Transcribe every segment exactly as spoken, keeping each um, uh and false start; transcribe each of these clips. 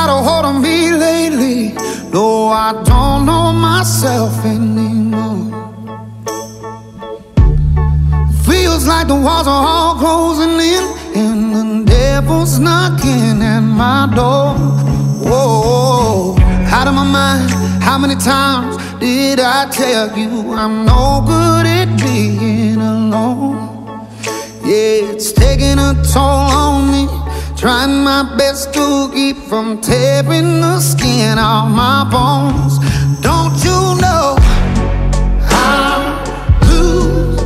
got a hold on me lately. No, I don't know myself anymore. Feels like the walls are all closing in, and the devil's knocking at my door. Whoa, out of my mind. How many times did I tell you I'm no good at being alone? Yeah, it's taking a toll on me, trying my best to keep from tearing the skin off my bones. Don't you know I lose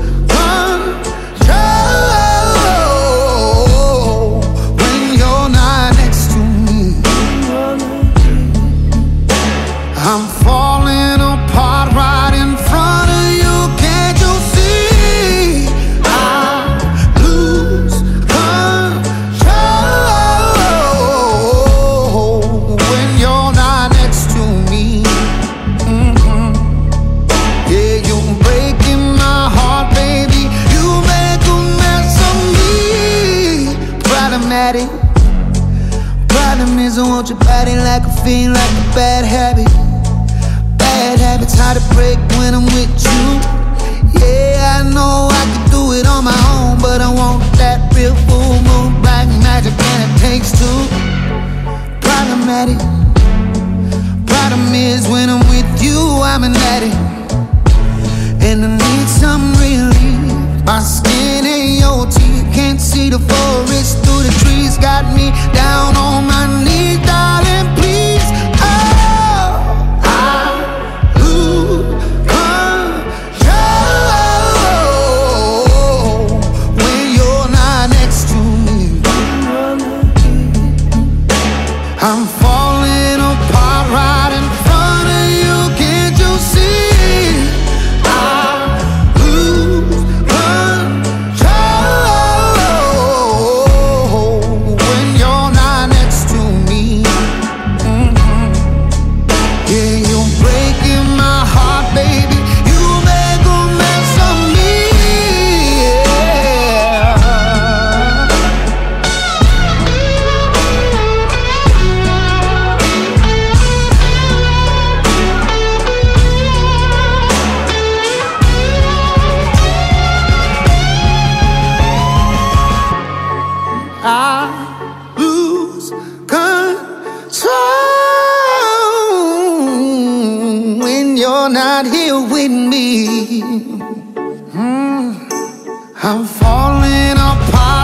control when you're not next to me? I'm falling apart right in front of you. Can't you see? I lose control when you're not next to me. Mm-hmm. Yeah, you're breaking my heart, baby. You make a mess of me. Problematic. Problem is I want your body like a fiend, like a bad habit. Bad habits hard to break when I'm with you. Yeah, I know I can do it on my own, but I want that real full moon black magic, and it takes two. Problematic. Problem is when I'm with you, I'm an addict, and I need some relief. My skin ain't your teeth, can't see the forest through the trees. Got me down on my knees, darling, please. Oh, I lose control when you're not next to me. I'm falling apart right in front of you. Can't you see? I lose control when you're not next to me. Mm-hmm. Yeah, you're breaking my heart, baby. You make a mess of me. Yeah. I lose control when you're not here with me. Mm. I'm falling apart.